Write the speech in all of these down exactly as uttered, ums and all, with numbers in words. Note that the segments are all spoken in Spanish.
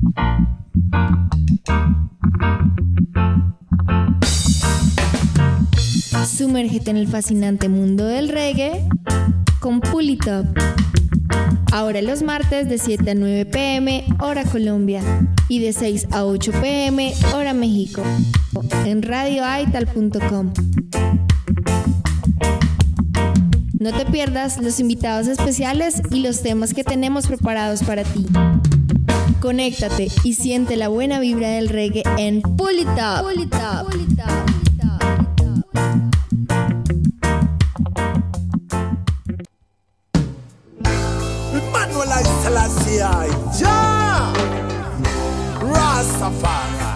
Sumérgete en el fascinante mundo del reggae con Pull It Up. Ahora los martes de siete a nueve pm hora Colombia y de seis a ocho pm hora México en radio aital punto com. No te pierdas los invitados especiales y los temas que tenemos preparados para ti. Conéctate y siente la buena vibra del reggae en Pull It Up. Pull It Up. Pull It Up. Manuel I Selassie I, Jah Rastafari.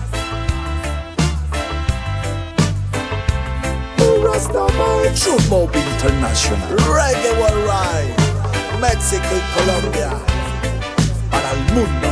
Rastafari, True Mob International, Reggae Worldwide, México y Colombia, para el mundo.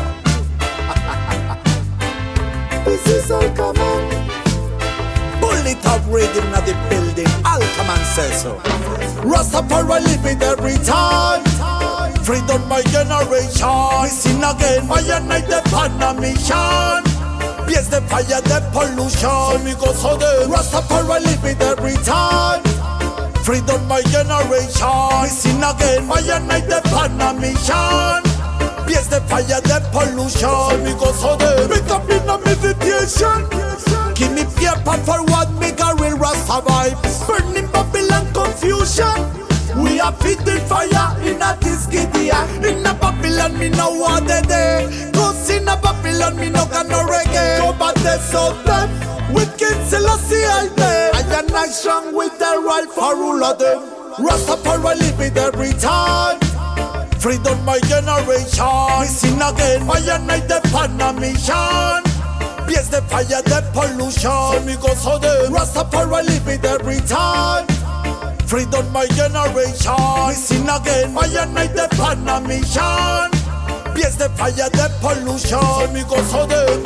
This is Alkaman. Pull It Up reading at the building, Alkaman says so. Rastafari living every time. Freedom my generation. Missing again, I and I depend on mission. Yes, the fire, the pollution. Me go so the Rastafari live it every time. Freedom my generation. Missing again, I and I depend on mission. Yes, the fire, the pollution. Me go so the pick up in a meditation. Give me paper for what make a real Rasta vibes. Burning Babylon confusion. We are feeding fire in a Disgidia. In a Babylon, me no want the day. Cause in a Babylon, me no can no reggae. Go back there so them. With King Selassie I there. I am nice strong with the right for rule of them. Rastafari live it every time. Freedom my generation. Missing again, I am I depend on mission. Yes, the fire, the pollution. Me go so them. Rastafari live it every time. Freedom my generation. Missing again, I and I depend on mission. Yes, the fire, the pollution. Me go so them.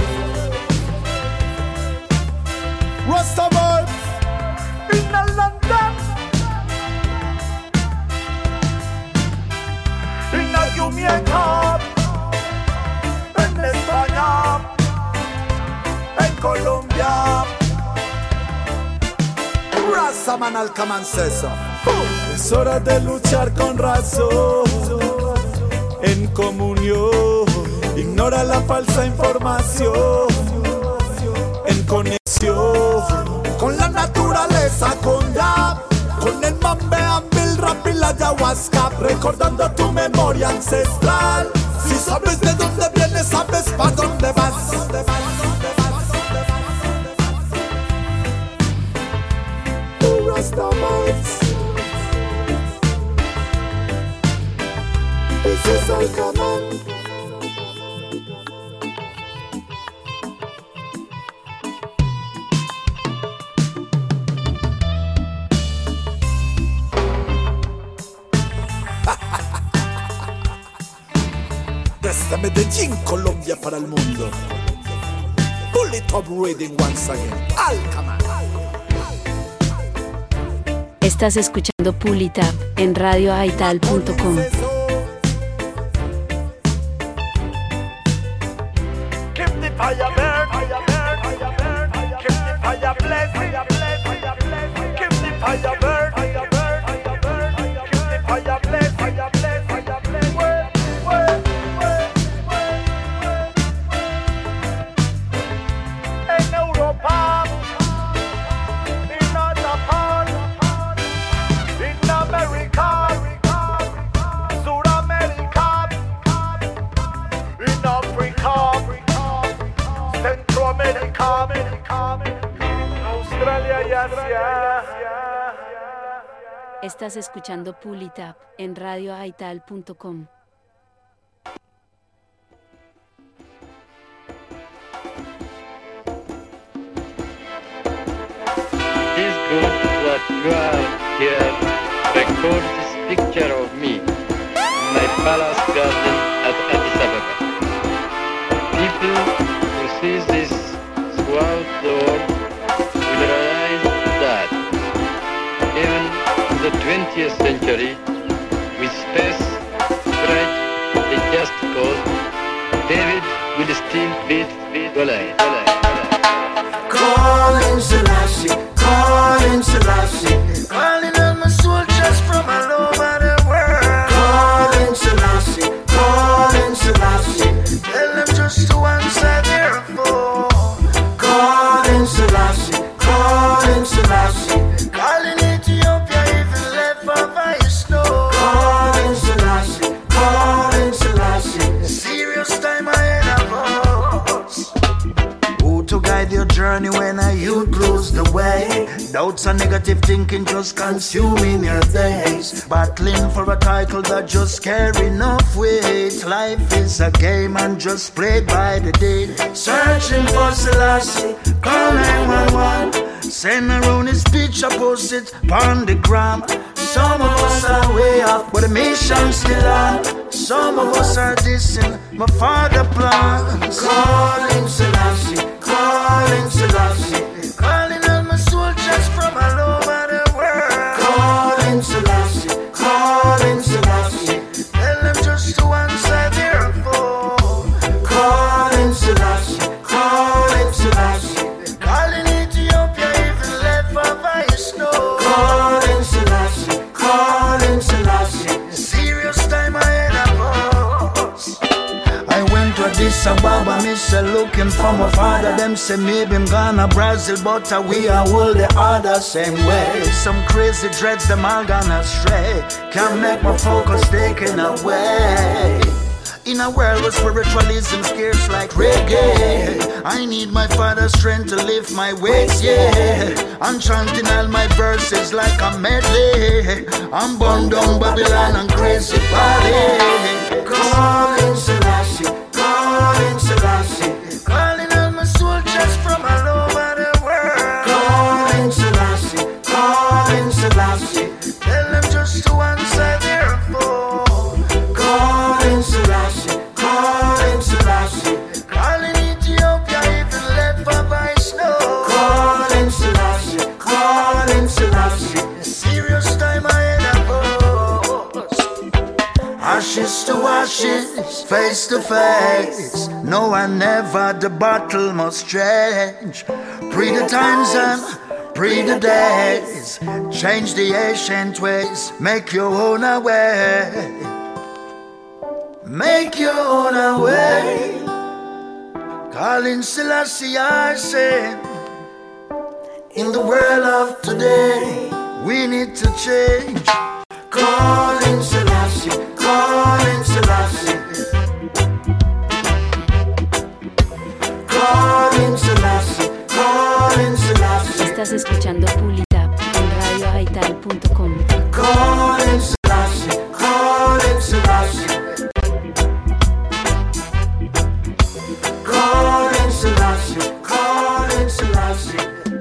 Rastafari in a London, in a Jamaica, en España, en Colombia. Rastaman Alkaman says so. Es hora de luchar con razón, en comunión. Ignora la falsa información, en conexión con la naturaleza, con ya, con el mambe, ambil, rap y la ayahuasca. Recordando tu memoria ancestral. Si sabes de dónde vienes, sabes pa' dónde vas. Rastafari, this is Alkaman. Desde Medellín, Colombia para el mundo. Pull It Up reading once again, Alkaman. Estás escuchando Pull It Up en radio aital punto com. Estás escuchando Pull It Up en radio aital punto com. This good that you are here record this picture of me in my palace garden at Addis Ababa. People who see this throughout the world will realize that even in the twentieth century, with space, courage, and just cause, David with the steel beat, beat, dolai, dolai, dolai. Calling Selassie, calling Selassie, calling all my soldiers from all over the world. Calling Selassie, calling Selassie, tell them just to answer their phone. Calling Selassie, calling Selassie, calling Ethiopia even left of ice snow. Calling Selassie, calling Selassie, serious time ahead of us. Who to guide your journey when a youth lose the way? Doubts and negative thinking just consuming your days. Battling for a title that just carry enough weight. Life is a game and just played by the day. Searching for Selassie, call nine one one. Send around his picture, post it on the gram. Some of us are way up, but the mission's still on. Some of us are dissing my father plans. Calling Selassie, calling Selassie, calling all my soldiers from all over the world. Calling Selassie, calling Selassie, tell them just to answer their phone. Calling Selassie, calling Selassie, calling Ethiopia even left of ice snow. Calling Selassie, calling Selassie, serious time ahead of us. I went to Addis Ababa, me say looking for my father. Them say maybe I'm gonna Brazil, but uh, we are all the other same way. Some crazy dreads, them all gone astray. Can't make my focus taken away. In a world where spiritualism scarce like reggae, I need my father's strength to lift my weights, yeah. I'm chanting all my verses like a medley. I'm born down Babylon and crazy body. Calling Selassie, calling Selassie, calling all my soldiers from all over the world. Calling Selassie, calling Selassie, tell them just to answer their phone. Calling Selassie, calling Selassie, calling Ethiopia even left of ice snow. Calling Selassie, calling Selassie, serious time ahead of us. Ashes to ashes, face to face, no and never the battle must change. Pre the times and pre the days, change the ancient ways, make your own way. Make your own way. Calling Selassie, I say, in the world of today, we need to change. Calling Selassie, calling Selassie, calling Selassie, calling Selassie. Estás escuchando Pulitap en radio aital punto com. Calling Selassie, calling Selassie. Calling Selassie, calling Selassie.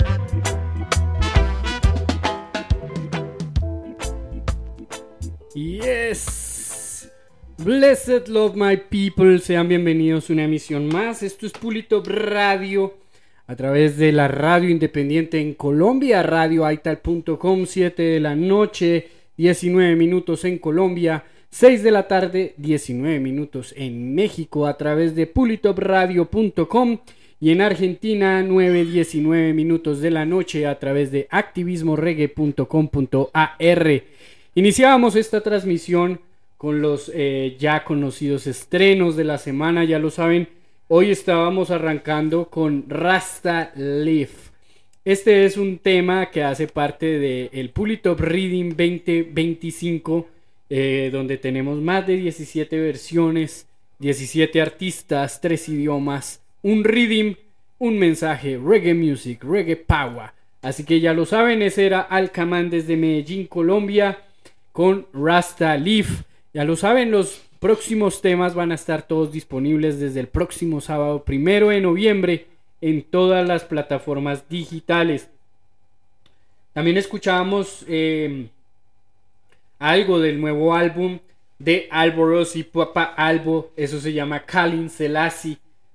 Yes. Blessed love my people. Sean bienvenidos a una emisión más. Esto es Pulitop Radio a través de la radio independiente en Colombia, radio aital punto com, siete de la noche, diecinueve minutos en Colombia, seis de la tarde, diecinueve minutos en México a través de pulitop radio punto com y en Argentina, nueve, diecinueve minutos de la noche a través de activismo reggae punto com punto a r. Iniciábamos esta transmisión con los eh, ya conocidos estrenos de la semana, ya lo saben. Hoy estábamos arrancando con Rasta Leaf. Este es un tema que hace parte del Pulitop Reading veinte veinticinco, eh, donde tenemos más de diecisiete versiones, diecisiete artistas, tres idiomas, un reading, un mensaje, reggae music, reggae power. Así que ya lo saben, ese era Alcamán desde Medellín, Colombia, con Rasta Leaf. Ya lo saben, los próximos temas van a estar todos disponibles desde el próximo sábado primero de noviembre en todas las plataformas digitales. También escuchábamos eh, algo del nuevo álbum de Alboros y Papa Albo. Eso se llama Calling Selassie.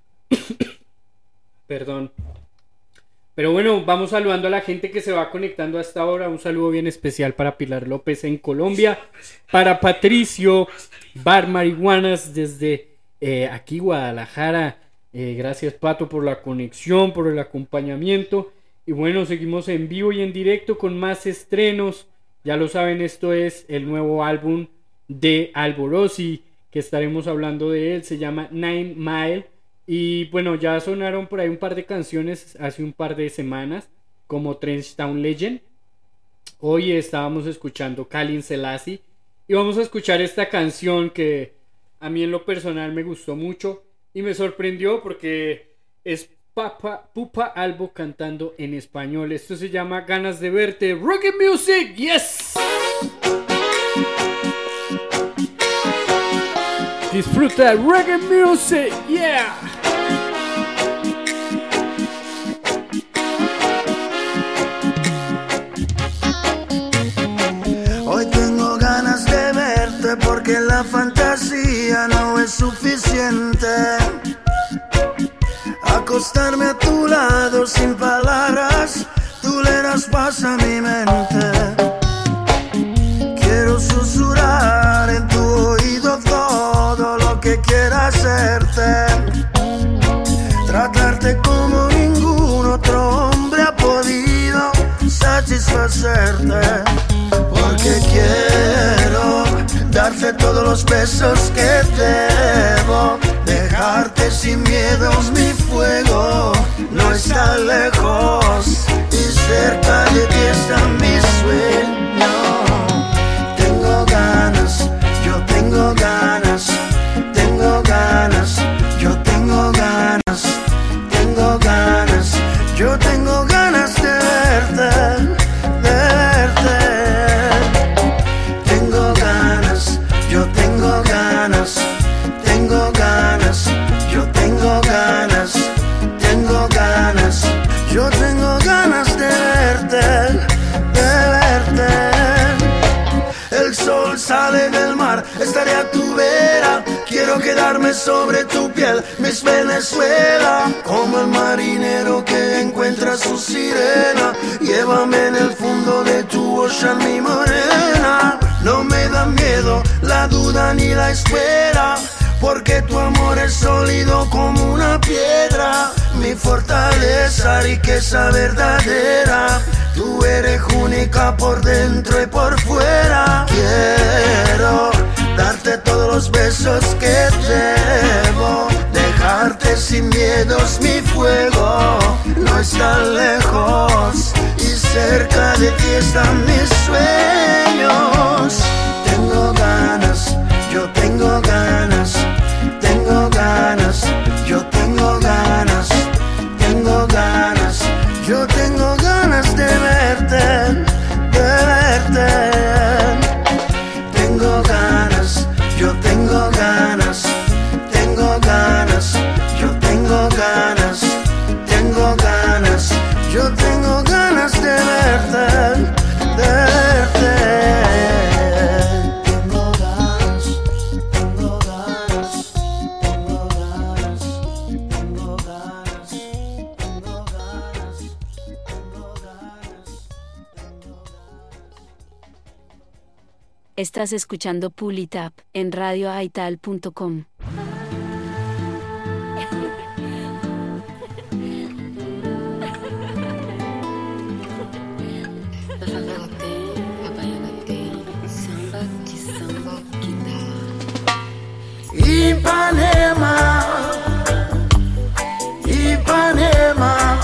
Perdón. Pero bueno, vamos saludando a la gente que se va conectando hasta ahora. Un saludo bien especial para Pilar López en Colombia, para Patricio Bar Marihuanas desde eh, aquí Guadalajara. Eh, gracias Pato por la conexión, por el acompañamiento. Y bueno, seguimos en vivo y en directo con más estrenos. Ya lo saben, esto es el nuevo álbum de Alborosi, que estaremos hablando de él. Se llama Nine Mile. Y bueno, ya sonaron por ahí un par de canciones hace un par de semanas, como Trench Town Legend. Hoy estábamos escuchando Kalin Selassie. Y vamos a escuchar esta canción que a mí en lo personal me gustó mucho y me sorprendió porque es Papa, Pupa Albo cantando en español. Esto se llama Ganas de Verte. Reggae Music, yes. Disfruta Reggae Music, yeah. Hoy tengo ganas de verte porque la fantasía no es suficiente. Acostarme a tu lado sin palabras, tú le das paz a mi mente. Quiero susurrar en tu oído todo lo que quiera hacerte. Tratarte como ningún otro hombre ha podido satisfacerte. Porque quiero darte todos los besos que debo. Dejarte sin miedos, mi fuego no está lejos y cerca de ti está mi sueño. Tengo ganas, yo tengo ganas, tengo ganas, yo tengo ganas, tengo ganas, yo tengo ganas de verte, de verte. Tengo ganas, yo tengo ganas. Tengo ganas, yo tengo ganas, tengo ganas, yo tengo ganas de verte, de verte. El sol sale del mar, estaré a tu vera. Quiero quedarme sobre tu piel, Miss Venezuela. Como el marinero que encuentra su sirena. Llévame en el fondo de tu ocean, mi morena. No me da miedo la duda ni la espera, porque tu amor es sólido como una piedra. Mi fortaleza, riqueza verdadera. Tú eres única por dentro y por fuera. Quiero darte todos los besos que debo. Dejarte sin miedos, mi fuego no está lejos y cerca de ti están mis sueños. Tengo ganas, yo tengo ganas, tengo ganas, yo tengo ganas, tengo ganas, yo tengo ganas de verte, de verte. Tengo ganas, yo tengo ganas, tengo ganas, yo tengo ganas, tengo ganas, yo tengo ganas de verte, de verte. Estás escuchando Pull It Up en radio aital punto com. Ipanema, Ipanema,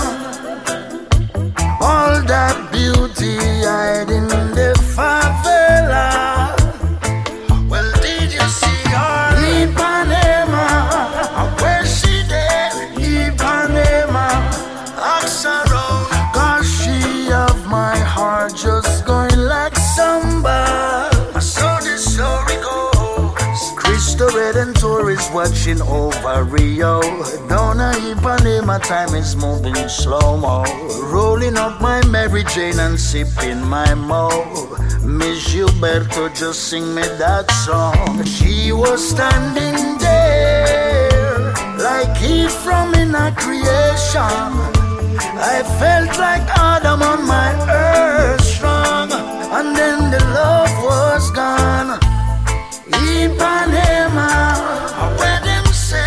all that beauty hiding in the favela. Well, did you see her? Ipanema, where she there? Ipanema, ask her out, 'cause she of my heart just going like samba. I saw this story go. Cristo Redentor is watching over Rio. Down a Ipanema, time is moving slow-mo. Rolling up my Mary Jane and sipping my mo. Miss Gilberto, just sing me that song. She was standing there like he from in a creation. I felt like Adam on my earth strong, and then the love was gone. Ipanema, where them say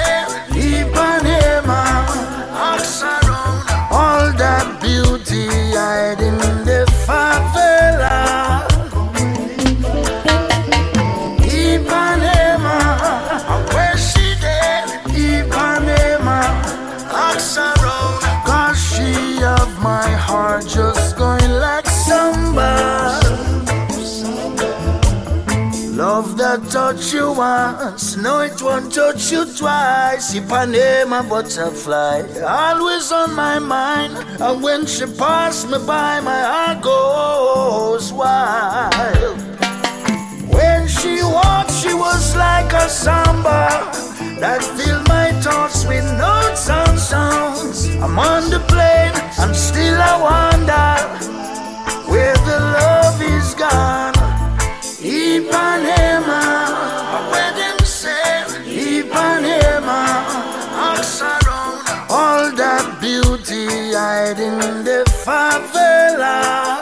touch you once, no it won't touch you twice. Ipanema butterfly, always on my mind. And when she passed me by, my heart goes wild. When she walked, she was like a samba that filled my thoughts with notes and sounds. I'm on the plane, and still I wonder where the love is gone. Ipanema, where them say Ipanema, ask around all that beauty hiding in the favela.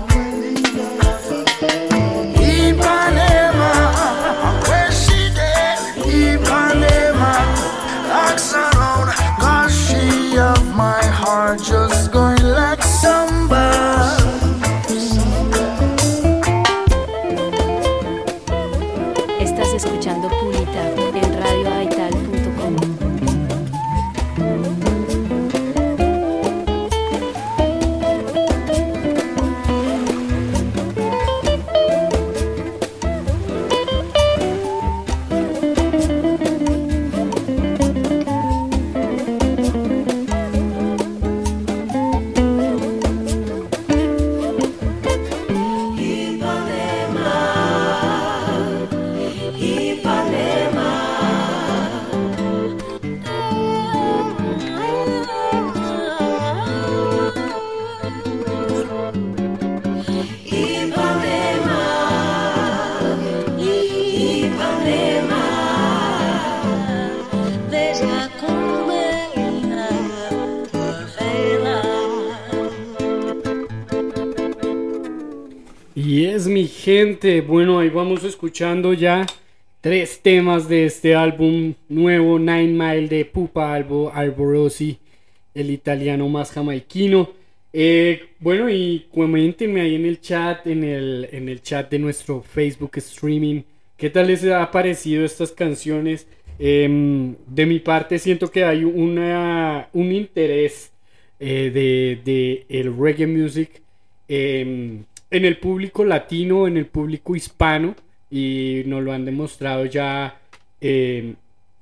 Ipanema, where she there? Ipanema, ask around, cause she of my heart just going like samba. Estás escuchando Pulita en radio aital punto com. Y es mi gente, bueno, ahí vamos escuchando ya tres temas de este álbum nuevo, Nine Mile de Pupa Albo Alborosi, el italiano más jamaiquino. Eh, bueno, y coméntenme ahí en el chat, en el, en el chat de nuestro Facebook streaming, ¿qué tal les ha parecido estas canciones? Eh, de mi parte siento que hay una, un interés eh, de, de el reggae music eh, en el público latino, en el público hispano, y nos lo han demostrado ya eh,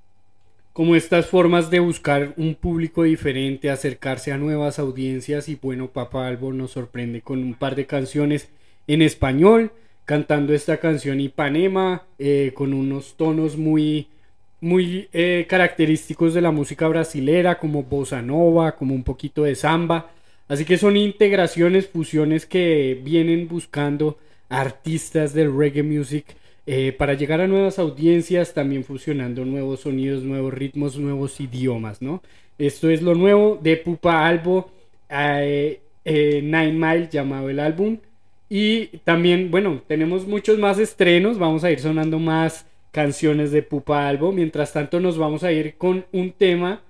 como estas formas de buscar un público diferente, acercarse a nuevas audiencias. Y bueno, Papa Albo nos sorprende con un par de canciones en español, cantando esta canción Ipanema, eh, con unos tonos muy, muy eh, característicos de la música brasilera, como bossa nova, como un poquito de samba. Así que son integraciones, fusiones que vienen buscando artistas del reggae music eh, para llegar a nuevas audiencias, también fusionando nuevos sonidos, nuevos ritmos, nuevos idiomas, ¿no? Esto es lo nuevo de Pupa Albo, eh, eh, Nine Mile llamado el álbum. Y también, bueno, tenemos muchos más estrenos, vamos a ir sonando más canciones de Pupa Albo. Mientras tanto nos vamos a ir con un tema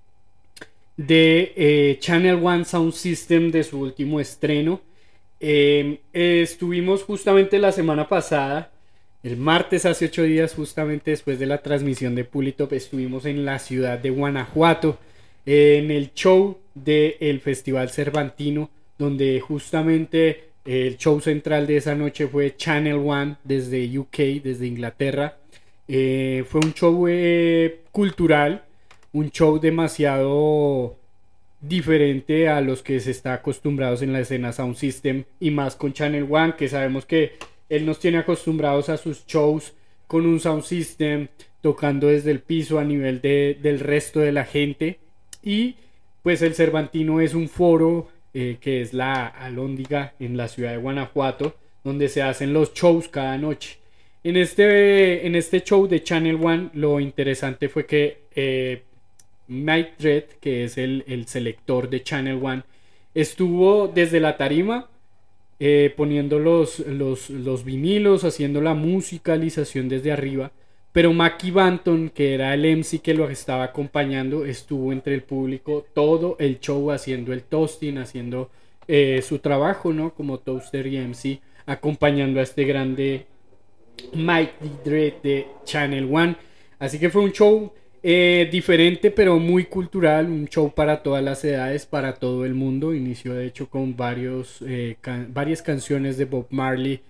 de eh, Channel One Sound System, de su último estreno. eh, eh, estuvimos justamente la semana pasada, el martes, hace ocho días, justamente después de la transmisión de Pulitop, estuvimos en la ciudad de Guanajuato, eh, en el show del Festival Cervantino, donde justamente eh, el show central de esa noche fue Channel One desde U K, desde Inglaterra. Eh, fue un show eh, cultural, un show demasiado diferente a los que se está acostumbrados en la escena Sound System, y más con Channel One, que sabemos que él nos tiene acostumbrados a sus shows con un Sound System, tocando desde el piso a nivel de, del resto de la gente. Y pues el Cervantino es un foro eh, que es la Alhóndiga en la ciudad de Guanajuato, donde se hacen los shows cada noche. En este, en este show de Channel One, lo interesante fue que eh, Mike Dread, que es el, el selector de Channel One, estuvo desde la tarima eh, poniendo los, los, los vinilos, haciendo la musicalización desde arriba, pero Mackie Banton, que era el M C que lo estaba acompañando, estuvo entre el público todo el show haciendo el toasting, haciendo eh, su trabajo, ¿no? Como toaster y M C, acompañando a este grande Mike Dread de Channel One. Así que fue un show Eh, diferente, pero muy cultural, un show para todas las edades, para todo el mundo. Inició de hecho con varios, eh, can- varias canciones de Bob Marley,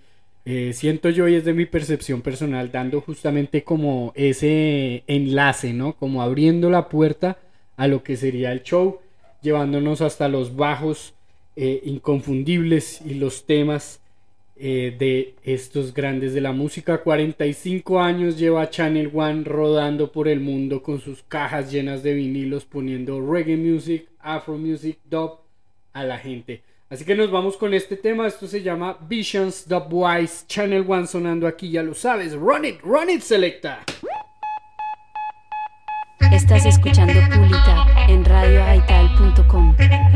Eh, siento yo, y es de mi percepción personal, dando justamente como ese enlace, ¿no? Como abriendo la puerta a lo que sería el show, llevándonos hasta los bajos eh, inconfundibles y los temas eh, de estos grandes de la música. cuarenta y cinco años lleva Channel One rodando por el mundo con sus cajas llenas de vinilos, poniendo reggae music, afro music, dub a la gente. Así que nos vamos con este tema. Esto se llama Visions Dubwise. Channel One sonando aquí, ya lo sabes. Run it, run it, selecta. Estás escuchando Pulita en radio aital punto com.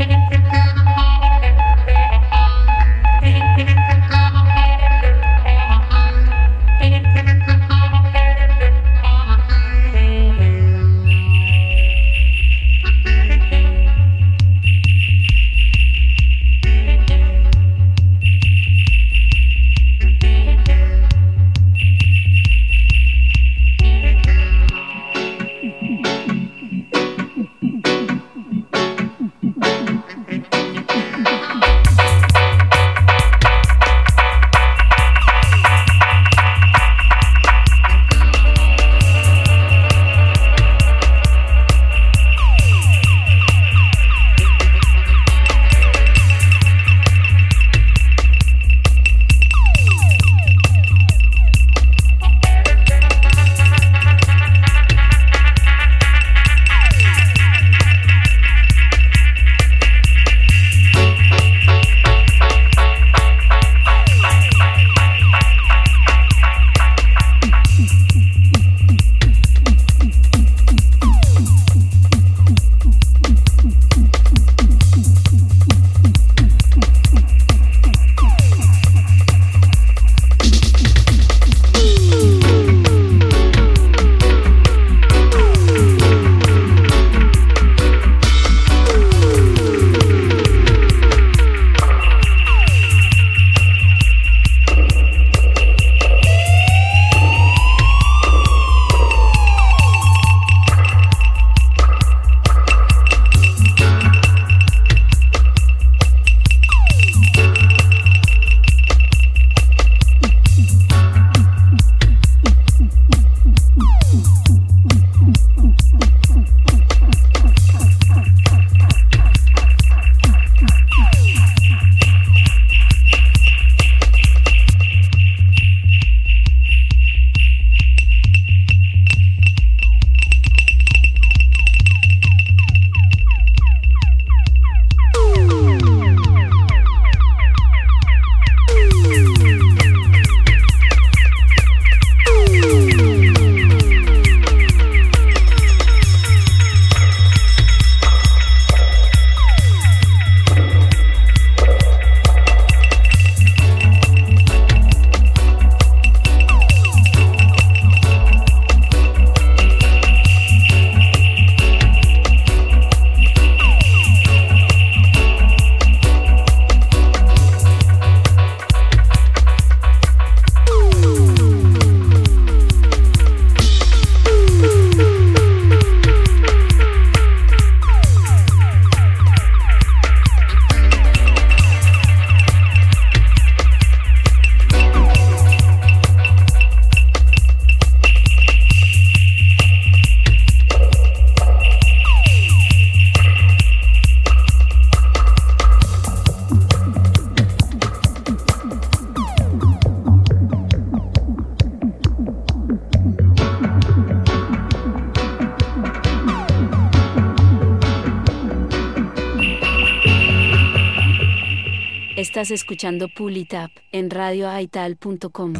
Estás escuchando Pulitap en radio aital punto com.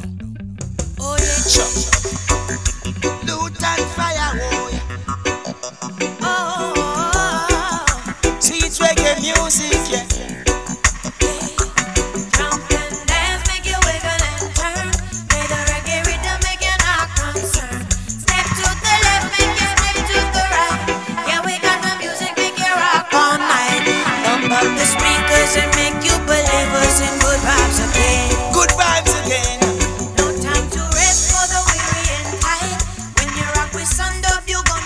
Oye, loot and fire, oh, yeah. Oh, oh, oh. See, it's reggae music, yeah. The speakers and make you believers in good vibes again. Good vibes again. No time to rest for the weary and tired. When you rock with Sun Dub, you gonna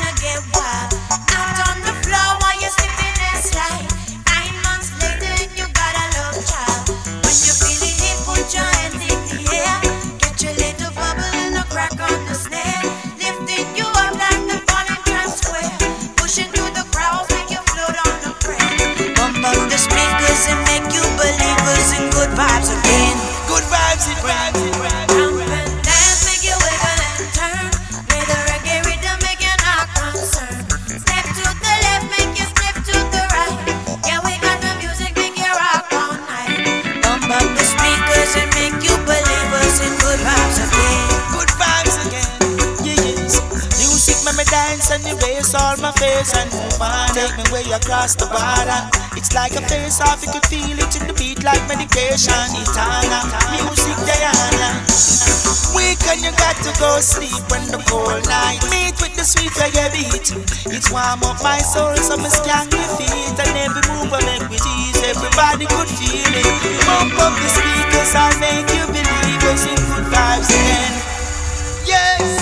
face and move on. Take me way across the border. It's like a face off, you could feel it in the beat like medication. Etana, music Diana. Wake and you got to go sleep when the cold night meet with the sweet reggae beat. It's warm up my soul, so me scan your feet. And every move I make with ease, everybody could feel it. Pump up the speakers, I'll make you believe us in good vibes again. Yes.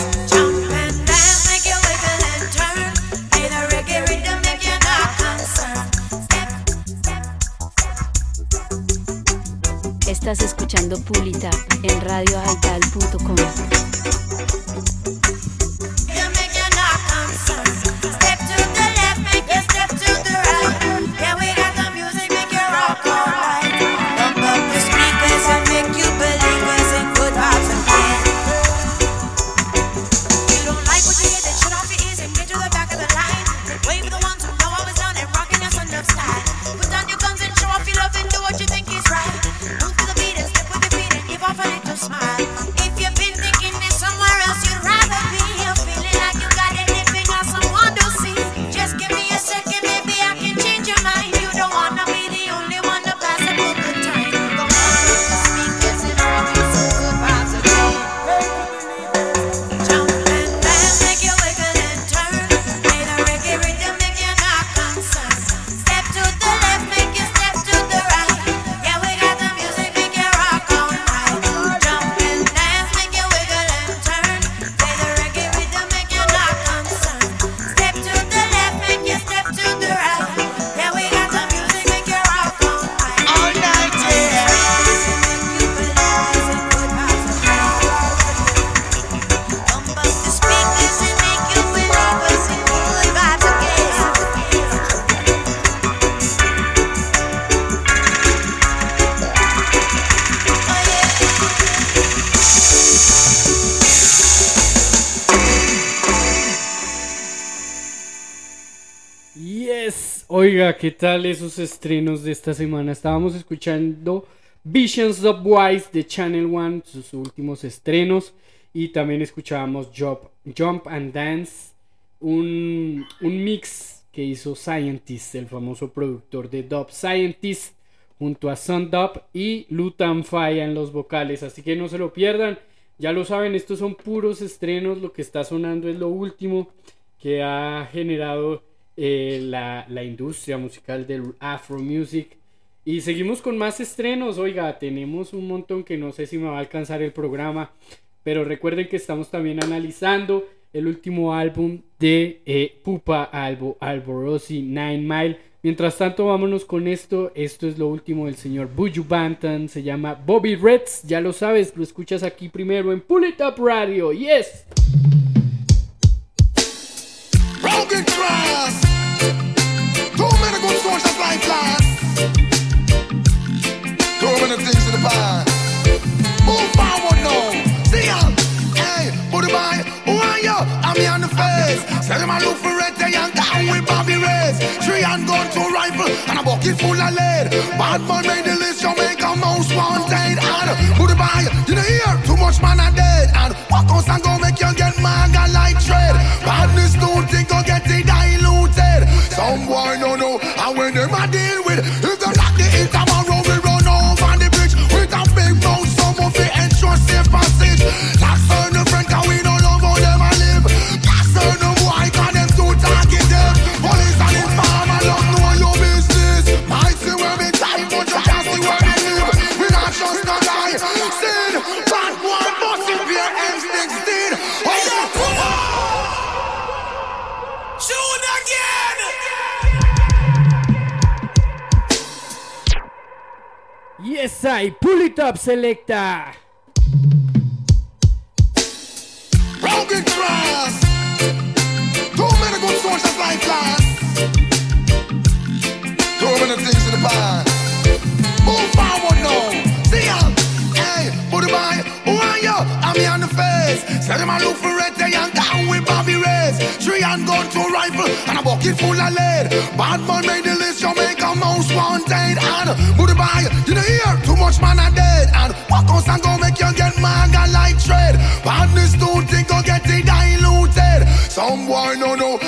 Estás escuchando Pull It Up en radio haital punto com. If you've been thinking this somewhere else, you'd rather be. You're feeling like you got anything or someone to see. Just give me a second, maybe I can change your mind. You don't wanna be the only one to pass a good time. Come on, the speakers and bring some good vibes again. Jump and dance, make you wiggle and turn. Play the reggae rhythm, make you not concerned. Step to the left, make you step to the right. Yeah, we got the music, make you rock all night. Jump and dance, make you wiggle and turn. Play the reggae rhythm, make you not concerned. Step to the left, make you step to the right. Yeah, we got the music, make you rock all night. All night, yeah. Pump up the speakers and make you believe us in good vibes again. Oh yeah. Yes, oiga, ¿qué tal esos estrenos de esta semana? Estábamos escuchando Visions of Wise de Channel One, sus últimos estrenos, y también escuchábamos Jump, Jump and Dance, un, un mix que hizo Scientist, el famoso productor de Dub Scientist, junto a Sundub y Lutan Faya en los vocales, así que no se lo pierdan. Ya lo saben, estos son puros estrenos, lo que está sonando es lo último que ha generado eh, la, la industria musical del Afro Music. Y seguimos con más estrenos. Oiga, tenemos un montón que no sé si me va a alcanzar el programa, pero recuerden que estamos también analizando el último álbum de eh, Pupa Albo, Alborosi, Nine Mile. Mientras tanto, vámonos con esto. Esto es lo último del señor Buju Banton. Se llama Bobby Reds. Ya lo sabes, lo escuchas aquí primero en Pull It Up Radio. Yes. Broken trust. Too many good soldiers like last. Too many things in the past. Move forward now. See ya. Hey, put it by. Who are you? I'm here on the face. Say them I look for red, they and down with Bobby Reds. Three and gun, two rifle, and a bucket full of lead. Bad man made the list, Jamaica most wanted. And put it by. You know here, too much man are dead. And walk out and go make you get manga like tread. Badness don't think go get it diluted. Some boy no know how when them a deal with. If they lock the in tomorrow, we run over the bridge with a big mouth. Some of the ensure safe passage. Last turn the friend, cause we don't love how them a live. Last turn the boy, cause them too talkative. Police and informer don't know your business. Might see where me time, but you can't see where me live. We not just no guy. Sin, bad boy, busting beer, M sixteen. Oh yeah, come on! Shoot again! Yes, I Pull It Up Selecta. Broken trust. Too many good soldiers like last. Too many things in the past. Move forward now. See ya. Hey, put it by. Who are you? I'm here on the face. Say them I look for red, they and down with Bobby Reds. Three and gun, two rifle, and a bucket full of lead. Bad man made the list, Jamaica most wanted. And put it by. You know here, too much man are dead. And walk out and go make you get manga like tread. Badness don't think go get it diluted. Some boy no know how when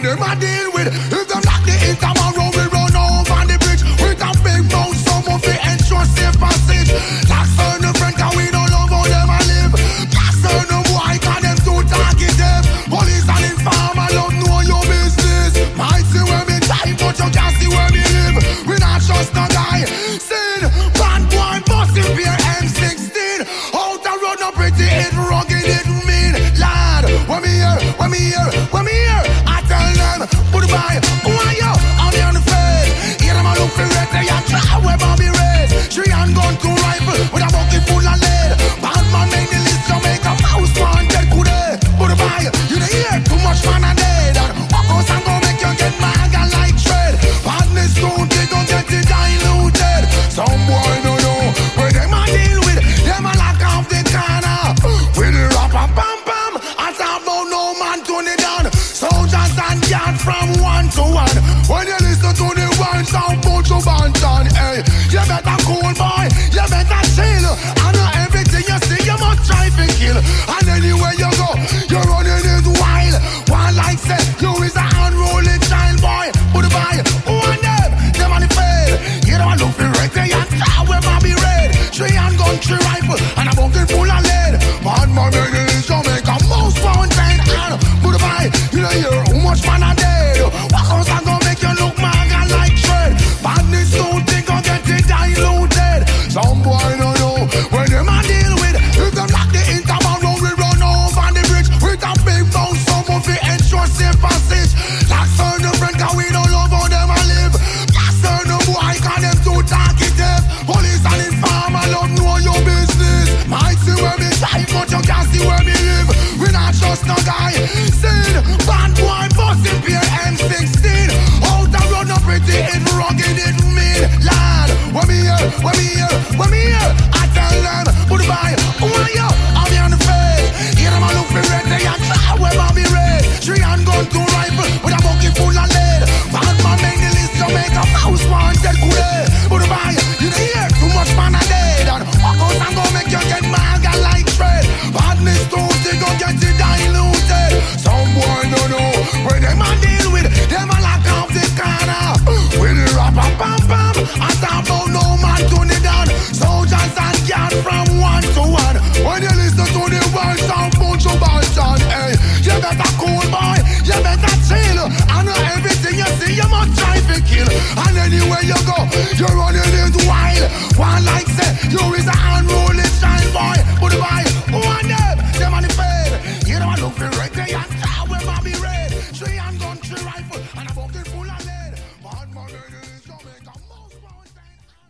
when them a deal with. If them lock the in tomorrow, we run over the bridge with a big mouth, someone fi ensure safe passage. Tax on the friend, cause we don't love how them a live. Tax on the boy, cause them too talkative. Police and informer don't know your business. Might see where me time, but you can't see where me live. We not trust no guy. Sin, bad boy, busting beer M sixteen. Out the road, no pretty, it rugged, it mean. Lad, when me here, when me here, when me here, I tell them, goodbye, who are you? I'm on the face. Here I'm a look for red, they are try where Bobby raised. Three hand gun, two rifle, with a bucket full of lead. Bad man make the list, Jamaica mouse wanted, could they? Goodbye, you don't hear too much man a dead. And walk out and go make you get mad and like tread. Badness don't they don't get it diluted. Some boy no know where them a deal with. Them a lock off the corner with the rapper bam bam. I talk about no man turn it down. Soldiers and guard from one to one. When you listen to the wine sound, put your band on. Hey, you better cool boy, you better chill. I know everything you see, you must try to kill. And anywhere you go, you're running it wild. One like say, you is a unruly child boy. Goodbye, who are them? Them on the field. You don't look for red, they and try where Bobby red. Three hand gun, three rifle, and a bucket full of lead. Bad man made it, Jamaica most fountain. And goodbye, you don't hear how much man are dead. Walk out and go make you look manga like shred. Badness don't think I'll get it diluted. Some boy don't know when them a deal with. If them lock the in tomorrow, we run over the bridge with a big mouth, someone fi ensure safe passage. Tax on the friend, cause we don't love how them a live. Tax on the boy, cause them too talkative. Police and informer don't know your business. Might see where me time, but you can't see where me live. We not trust no guy. Sin, bad boy, busting beer M sixteen. Out the road, no pretty, it rugged, it mean. Lad, when me here, when me here, when me here, I tell them, goodbye, who are you? I'm on the face. Here I'm a look for red, they are try where Bobby red. Three hand gun, two rifle, with a bucket full of lead. Bad man make the list, Jamaica mouse wanted, could they? Goodbye, you don't hear too much man a dead. And walk out and go make you get mad and like tread. Badness don't they go get it diluted. Some boy no know where them a deal with. Them a lock off the corner with the rapper bam bam. I talk about no man turn it down. Soldiers and guard from one to one. When you listen to the world sound, put your bands on. Hey, you better cool boy, you better chill. I know everything you see, you must try to kill. And anywhere you go, you're running it wild. One like say, you is a unruly child boy. Goodbye, who are them? Them on the field. You don't look for red, they and try where Bobby red. Three hand gun, three rifle, and a bucket full of lead. Bad man, it is Jamaica most mountain.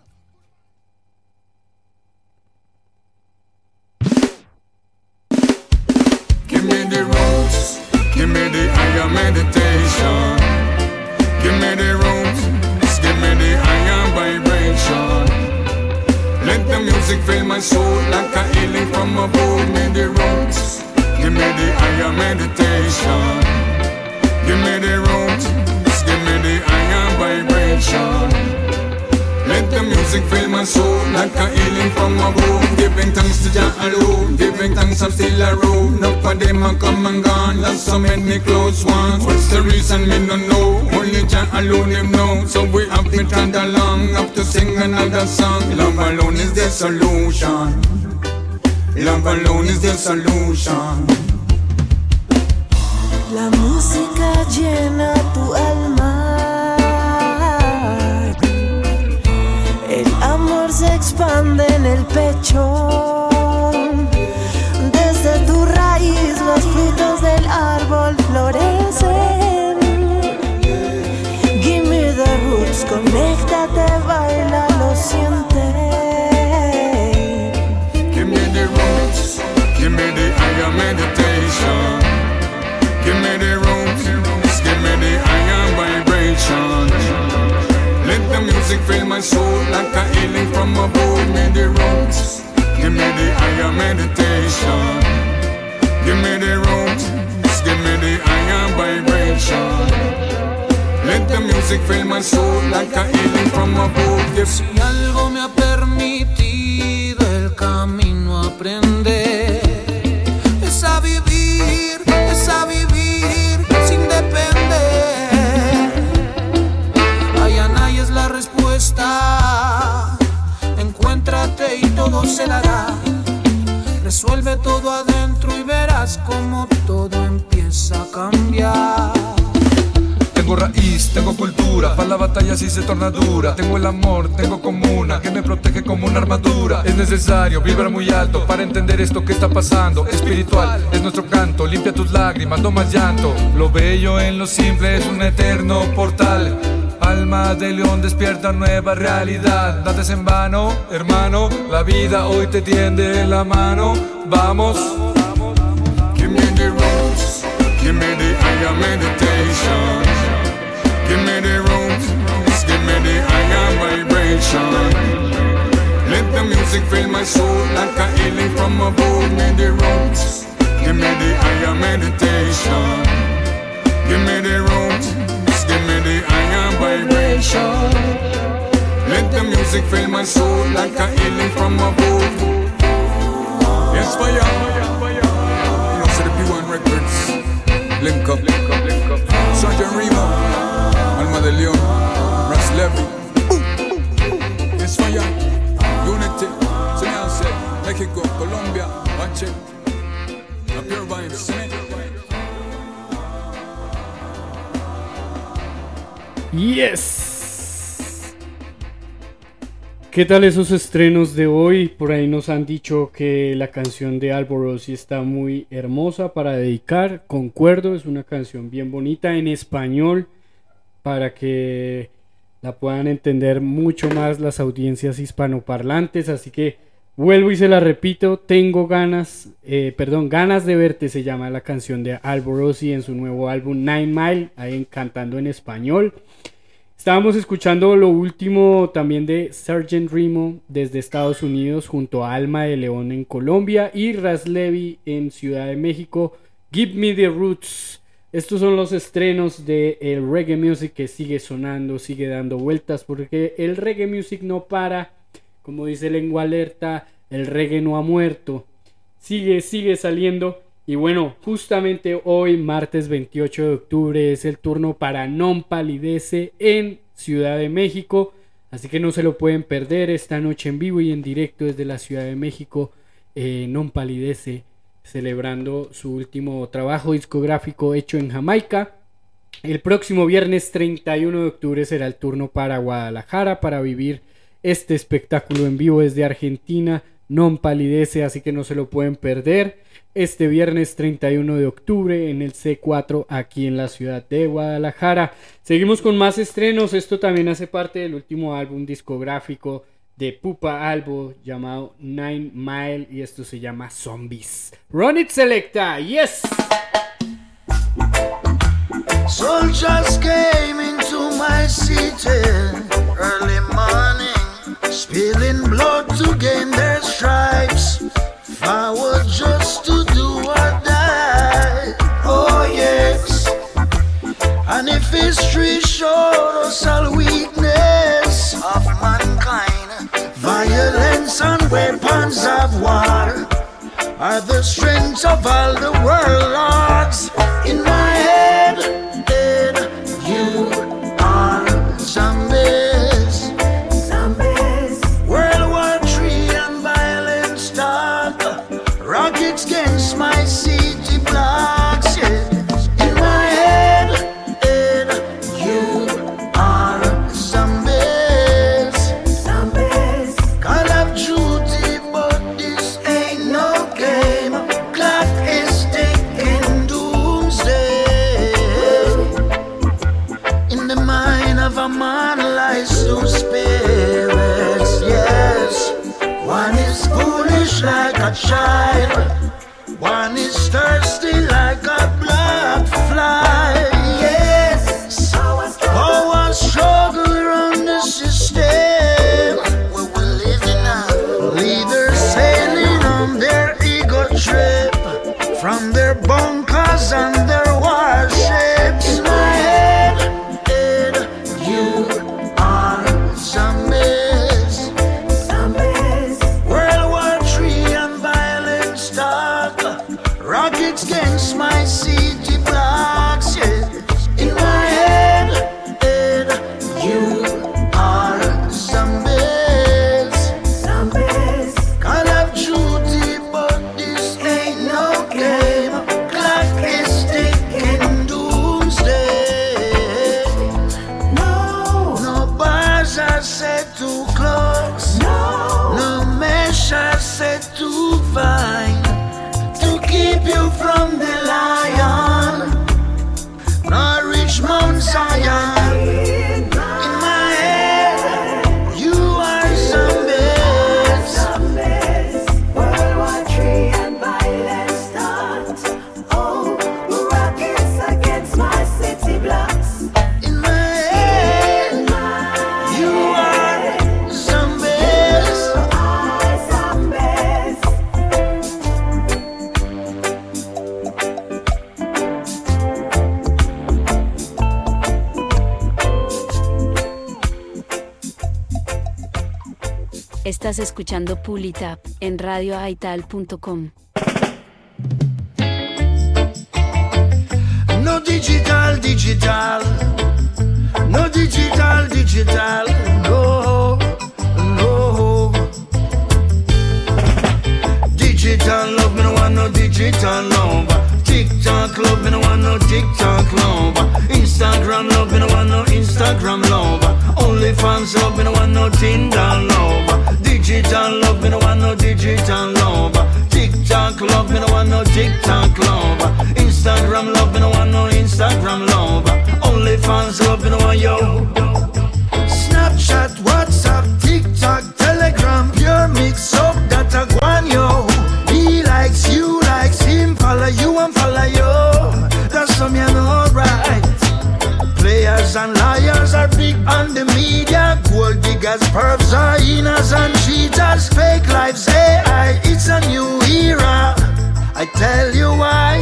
Give me the roots, give me the higher meditation. Give me the roots, give me the higher vibration. Let the music fill my soul like a healing from above. Give me the roots, give me the higher meditation. Give me the roots, give me the higher vibration. Let the music fill my soul like a healing from above. Giving thanks to Jah alone, giving thanks I'm still around. Enough of them are come and gone, lost so many close ones. What's the reason me no know? Only Jah alone him know. So we have to trot along, have to sing another song. Love alone is the solution. Love alone is the solution. La música llena tu alma. El amor se expande en el pecho. Desde tu raíz los frutos del árbol florecen. Give me the roots, conéctate, baila, lo siente. Give me the roots, give me the higher meditation. Give me the roots, give me the higher vibration. Let the music fill my soul like a healing from above. Give me the roots, give me the higher meditation. Give me the roots, give me the higher vibration. Let the music fill my soul like a healing from above. Give Si algo me ha permitido el camino aprender, es a vivir, es a vivir sin depender. está. Encuéntrate y todo se dará. Resuelve todo adentro y verás como todo empieza a cambiar. Tengo raíz, tengo cultura, para la batalla si se torna dura. Tengo el amor, tengo comuna, que me protege como una armadura. Es necesario vibrar muy alto para entender esto que está pasando. Espiritual es nuestro canto, limpia tus lágrimas, no más llanto. Lo bello en lo simple es un eterno portal. Alma de león despierta nueva realidad. Nates en vano, hermano, la vida hoy te tiende la mano. Vamos. Give me the roots, give me the higher meditation. Give me the roots, give me the higher vibration. Let the music fill my soul like a healing from above. Give me the roots, give me the higher meditation. Give me the roots, give me the higher vibration. Let the music fill my soul like a healing from above. Yes, fire, fire, you know, so the P one Records. Link up, link up, link up. Sergeant Remo, Alma de Leon, Ras Levy. Yes, fire, unity. So now say, Mexico, Colombia, watch it. A pure vibes, see me? Yes. ¿Qué tal esos estrenos de hoy? Por ahí nos han dicho que la canción de Alborosie está muy hermosa para dedicar. Concuerdo, es una canción bien bonita en español para que la puedan entender mucho más las audiencias hispanoparlantes. Así que vuelvo y se la repito, tengo ganas, eh, perdón, ganas de verte se llama la canción de Alborosie en su nuevo álbum Nine Mile, ahí cantando en español. Estábamos escuchando lo último también de Sergeant Remo desde Estados Unidos junto a Alma de León en Colombia y Ras Levy en Ciudad de México. Give Me The Roots. Estos son los estrenos del reggae music que sigue sonando, sigue dando vueltas porque el reggae music no para. Como dice Lengua Alerta, el reggae no ha muerto. Sigue, sigue saliendo. Y bueno, justamente hoy, martes veintiocho de octubre, es el turno para Non Palidece en Ciudad de México. Así que no se lo pueden perder esta noche en vivo y en directo desde la Ciudad de México. Eh, Non Palidece, celebrando su último trabajo discográfico hecho en Jamaica. El próximo viernes treinta y uno de octubre será el turno para Guadalajara para vivir este espectáculo en vivo desde Argentina. Non Palidece, así que no se lo pueden perder. Este viernes treinta y uno de octubre en el C cuatro aquí en la ciudad de Guadalajara. Seguimos con más estrenos. Esto también hace parte del último álbum discográfico de Pupa Albo llamado Nine Mile y esto se llama Zombies. Run it, Selecta, yes. Soldiers came into my city early morning, spilling blood to gain their stripes. Forward just to do or die. Oh yes. And if history showed us all weakness of mankind, violence and weapons of war are the strength of all the warlords. In my head, head you are zombies. Zombies. World War Three and violence start. Rockets against my city blocks. Yeah. In my head, head you are zombies. Zombies. Call of Duty, but this ain't no game. Clock is ticking doomsday. In the mind of a man lies two spirits, yes. One is foolish like a child, one is thirsty like a black fly, yes. Power struggle around the system where we're living now. Leaders sailing on their ego trip from their bunkers and their warships. In my head, head you are zombies. Zombies. World War Three and violence start. Rockets against Estás escuchando Pull It Up en radio aital punto com. No digital, digital. No digital, digital. No, no. Digital love, me no want no digital love. TikTok love, me no want no TikTok love. Instagram love, me no want no Instagram love. OnlyFans love, me no want no Tinder love. Digital love, me no want no digital love. TikTok love, me no want no TikTok love. Instagram love, me no want no Instagram love. OnlyFans love, me no want yo. Snapchat, WhatsApp, TikTok, Telegram, pure mix up that a guan yo. He likes, you likes, him follow you and follow you. That's some you know right. Players and liars are big on the media. Gold diggers, pervs, hyenas and cheaters. Fake lives, A I, it's a new era. I tell you why.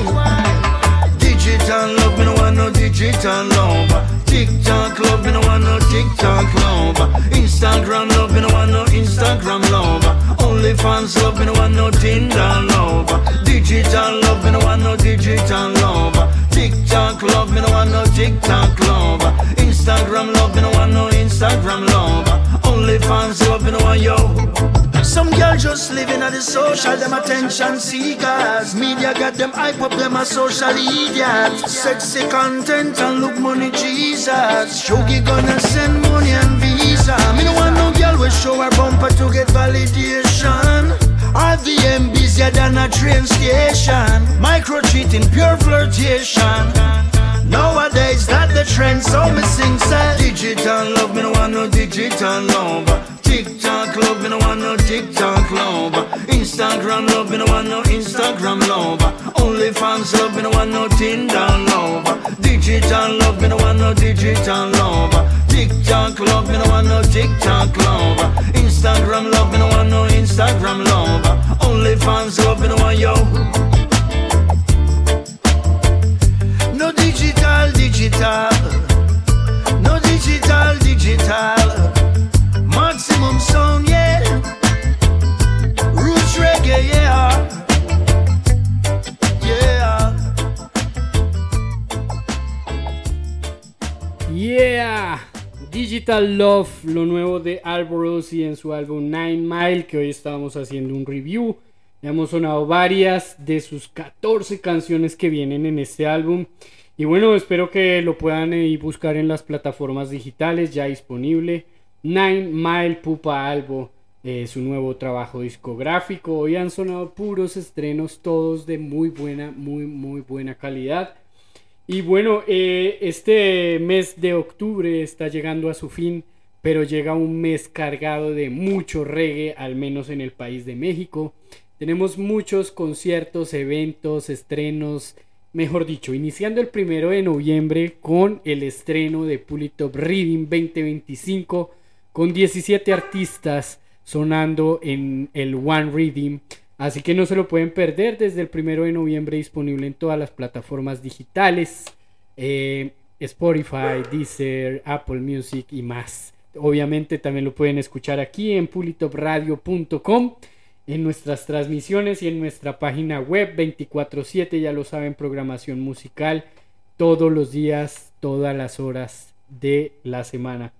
Digital love, me no want no digital love. TikTok love, me no want no TikTok love. Instagram love, me no want no Instagram love. OnlyFans love, me no want no Tinder love. Digital love, me no want no digital love. TikTok love, me no want no TikTok love. Instagram love, me no want no Instagram love. OnlyFans love, me no want yo. Some girl just living at the social, them attention seekers. Media got them hype up, them a social idiots. Sexy content and look money Jesus. Shogi gonna send money and visa. Me no want no girl with show her bumper to get validation. R V M busier than a train station. Micro cheating, pure flirtation. Nowadays that the trend, so me sing say digital love, me no want no digital love. TikTok love, me no want no TikTok love. Instagram love, me no want no Instagram love. OnlyFans love, me no want no Tinder love. Digital love, me no want no digital love. TikTok love, me no want no TikTok love. Instagram love, me no want no Instagram love. OnlyFans love, me no want yo. No digital, digital. No digital, digital. Maximum sound, yeah. Roots reggae, yeah. Yeah. Yeah. Digital Love, lo nuevo de Alborosie en su álbum Nine Mile, que hoy estábamos haciendo un review. Ya hemos sonado varias de sus catorce canciones que vienen en este álbum. Y bueno, espero que lo puedan eh, buscar en las plataformas digitales ya disponible. Nine Mile Pupa Albo, eh, su nuevo trabajo discográfico. Hoy han sonado puros estrenos, todos de muy buena, muy muy buena calidad. Y bueno, eh, este mes de octubre está llegando a su fin, pero llega un mes cargado de mucho reggae, al menos en el país de México. Tenemos muchos conciertos, eventos, estrenos, mejor dicho, iniciando el primero de noviembre con el estreno de Pull It Up Reading veinte veinticinco, con diecisiete artistas sonando en el One Reading, así que no se lo pueden perder. Desde el primero de noviembre disponible en todas las plataformas digitales, eh, Spotify, Deezer, Apple Music y más. Obviamente también lo pueden escuchar aquí en pull it up radio punto com, en nuestras transmisiones y en nuestra página web veinticuatro siete, ya lo saben, programación musical todos los días, todas las horas de la semana.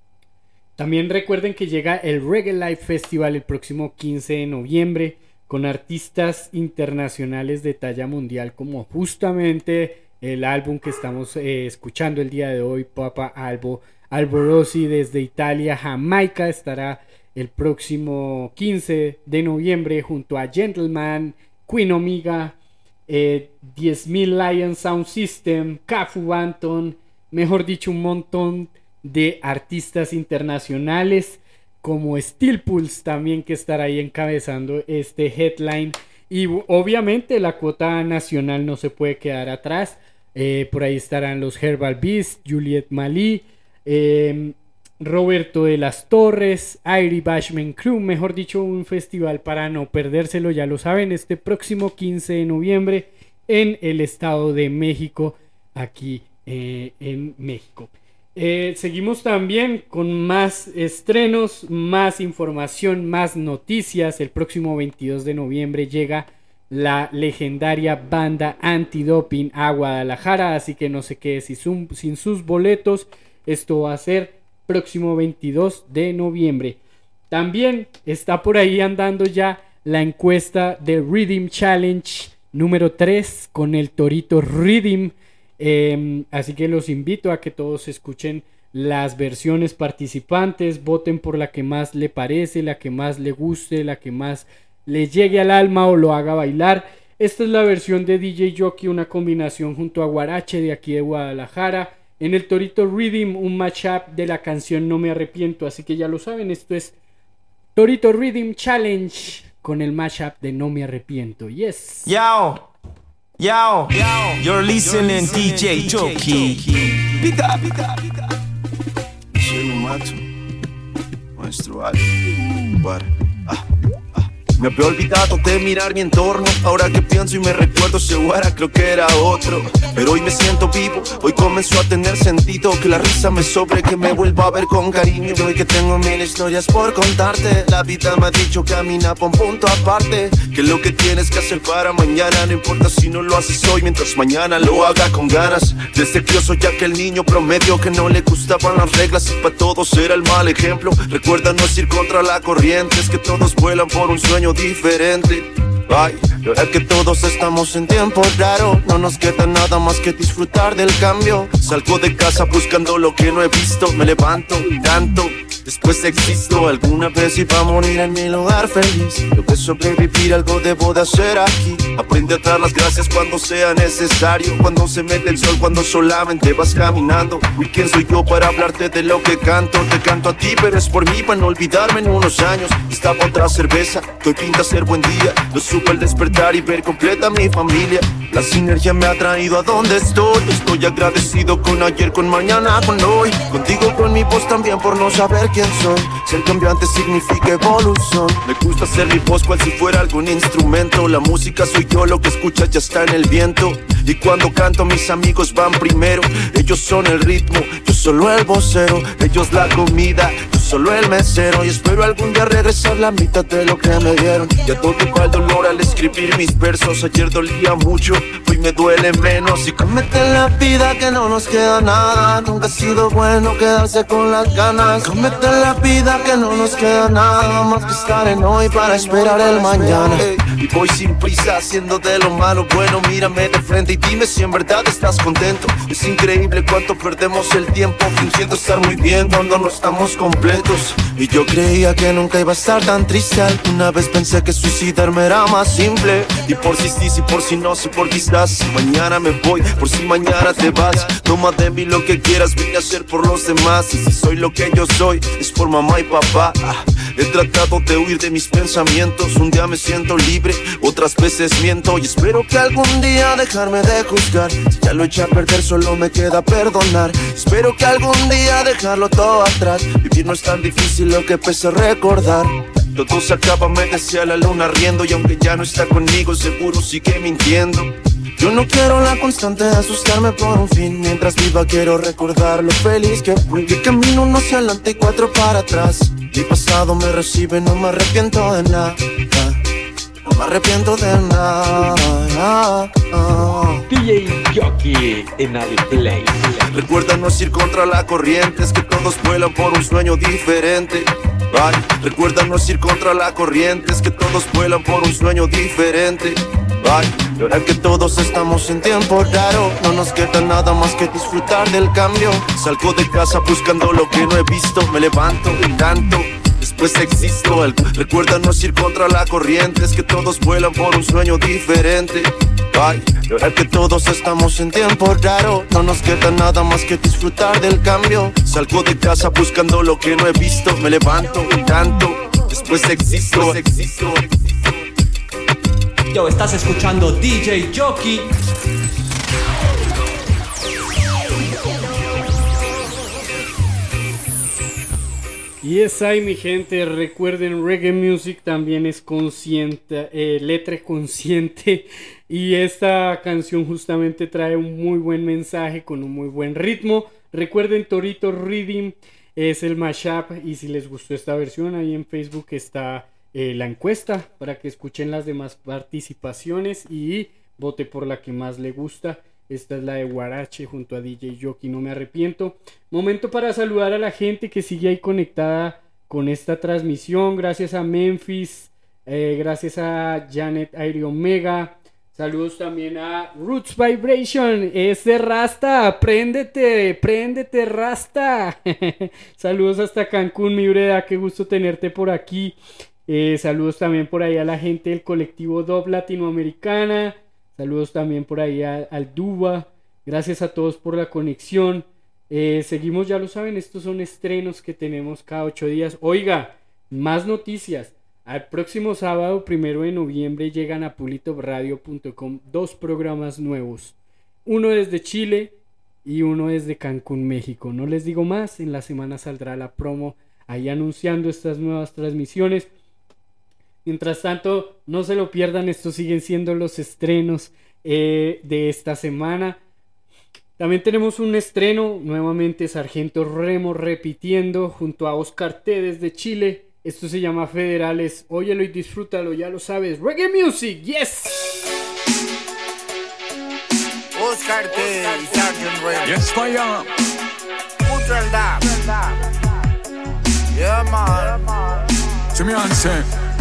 También recuerden que llega el Reggae Live Festival el próximo quince de noviembre con artistas internacionales de talla mundial, como justamente el álbum que estamos eh, escuchando el día de hoy, Papa Albo. Alborosie desde Italia, Jamaica, estará el próximo quince de noviembre junto a Gentleman, Queen Omega, eh, diez mil Lions Sound System, Cafu Banton, mejor dicho, un montón de artistas internacionales como Steel Pulse también, que estará ahí encabezando este headline. Y obviamente la cuota nacional no se puede quedar atrás. Eh, por ahí estarán los Herbal Beast, Juliet Malí, eh, Roberto de las Torres, Airy Bashman Crew. Mejor dicho, un festival para no perdérselo, ya lo saben, este próximo quince de noviembre en el Estado de México, aquí eh, en México. Eh, seguimos también con más estrenos, más información, más noticias. El próximo veintidós de noviembre llega la legendaria banda Antidoping a Guadalajara, así que no se quede sin, su, sin sus boletos. Esto va a ser próximo veintidós de noviembre. También está por ahí andando ya la encuesta de Rhythm Challenge número tres con el Torito Rhythm. Eh, así que los invito a que todos escuchen las versiones participantes, voten por la que más le parece, la que más le guste, la que más le llegue al alma o lo haga bailar. Esta es la versión de D J Jockey, una combinación junto a Guarache de aquí de Guadalajara. En el Torito Rhythm, un mashup de la canción No Me Arrepiento, así que ya lo saben, esto es Torito Rhythm Challenge con el mashup de No Me Arrepiento. Yes. Yo. Yo, you're listening D J Jockey. Pica, pica, pica. Soy un macho, maestro alto, para, ah, ah. Me había olvidado de mirar mi entorno. Ahora que pienso y me recuerdo, seguro creo que era otro. Pero hoy me siento vivo, hoy comenzó a tener sentido. Que la risa me sobre, que me vuelva a ver con cariño. Y hoy que tengo mil historias por contarte, la vida me ha dicho camina por un punto aparte. Que lo que tienes que hacer para mañana, no importa si no lo haces hoy, mientras mañana lo haga con ganas. Desde que yo soy aquel niño promedio que no le gustaban las reglas y para todos era el mal ejemplo. Recuerda no es ir contra la corriente, es que todos vuelan por un sueño diferente. Ay, ahora que todos estamos en tiempo raro, no nos queda nada más que disfrutar del cambio. Salgo de casa buscando lo que no he visto, me levanto, canto, después existo. Alguna vez iba a morir en mi lugar feliz. Lo que sobrevivir algo debo de hacer aquí. Aprende a dar las gracias cuando sea necesario, cuando se mete el sol, cuando solamente vas caminando. ¿Y quién soy yo para hablarte de lo que canto? Te canto a ti, pero es por mí, para no olvidarme en unos años. Estaba otra cerveza, que hoy pinta ser buen día. Lo supe al despertar y ver completa mi familia. La sinergia me ha traído a donde estoy. Estoy agradecido con ayer, con mañana, con hoy. Contigo, con mi voz también por no saber quién soy. Ser cambiante significa evolución. Me gusta hacer mi voz cual si fuera algún instrumento. La música soy yo, lo que escuchas ya está en el viento. Y cuando canto mis amigos van primero. Ellos son el ritmo, yo solo el vocero. Ellos la comida, yo solo el mesero. Y espero algún día regresar la mitad de lo que me dieron. Ya todo va el dolor al escribir mis versos. Ayer dolía mucho, hoy me duele menos. Y cómete la vida que no nos queda nada. Nunca ha sido bueno quedarse con las ganas. Cómete la vida que no nos queda nada más que estar en hoy para esperar el mañana. Y voy sin prisa haciendo de lo malo bueno. Mírame de frente y dime si en verdad estás contento. Es increíble cuánto perdemos el tiempo fingiendo estar muy bien cuando no estamos completos. Y yo creía que nunca iba a estar tan triste. Alguna vez pensé que suicidarme era más simple. Y por si sí, si por si no, si por quizás. Si mañana me voy, por si mañana te vas. Toma de mí lo que quieras, vine a hacer por los demás. Y si soy lo que yo soy, es por mamá y papá. ah, He tratado de huir de mis pensamientos. Un día me siento libre, otras veces miento. Y espero que algún día dejarme de juzgar. Si ya lo eché a perder, solo me queda perdonar. Espero que algún día dejarlo todo atrás. Vivir no es tan difícil, lo que pesa recordar. Todo se acaba, me decía la luna riendo. Y aunque ya no está conmigo, seguro sigue mintiendo. Yo no quiero la constante de asustarme por un fin. Mientras viva quiero recordar lo feliz que fui. Que camino uno hacia adelante y cuatro para atrás. Mi pasado me recibe, no me arrepiento de nada. No me arrepiento de nada. D J Jockey en el play. Recuerda no es ir contra la corriente, es que todos vuelan por un sueño diferente. Ay, recuerda no es ir contra la corriente, es que todos vuelan por un sueño diferente. Ay, y ahora que todos estamos en tiempo raro, no nos queda nada más que disfrutar del cambio. Salgo de casa buscando lo que no he visto, me levanto, canto, después existo. El, recuerda no es ir contra la corriente, es que todos vuelan por un sueño diferente. Ay, y ahora que todos estamos en tiempo raro, no nos queda nada más que disfrutar del cambio. Salgo de casa buscando lo que no he visto, me levanto, canto, después existo, existo. Yo, estás escuchando D J Jockey. Y es ahí, mi gente. Recuerden, reggae music también es consciente, eh, letra consciente. Y esta canción justamente trae un muy buen mensaje con un muy buen ritmo. Recuerden, Torito Rhythm es el mashup, y si les gustó esta versión, ahí en Facebook está eh, la encuesta para que escuchen las demás participaciones y vote por la que más le gusta. Esta es la de Guarache junto a D J Jockey, no me arrepiento. Momento para saludar a la gente que sigue ahí conectada con esta transmisión. Gracias a Memphis, eh, gracias a Janet Aire Omega. Saludos también a Roots Vibration, ese Rasta, préndete, préndete Rasta. Saludos hasta Cancún, mi Breda, qué gusto tenerte por aquí. Eh, saludos también por ahí a la gente del colectivo Dub Latinoamericana. Saludos también por ahí a, al Duba. Gracias a todos por la conexión. Eh, seguimos, ya lo saben, estos son estrenos que tenemos cada ocho días. Oiga, más noticias. Al próximo sábado, primero de noviembre, llegan a pulitop radio punto com dos programas nuevos. Uno desde Chile y uno desde Cancún, México. No les digo más, en la semana saldrá la promo ahí anunciando estas nuevas transmisiones. Mientras tanto, no se lo pierdan, estos siguen siendo los estrenos eh, de esta semana. También tenemos un estreno, nuevamente Sargento Remo repitiendo junto a Oscar T desde Chile. Esto se llama Federales, óyelo y disfrútalo, ya lo sabes. Reggae Music, yes! Oscar T y Sargent Remo. Yes, fire. Ultra Dab. Yeah, man. To me answer.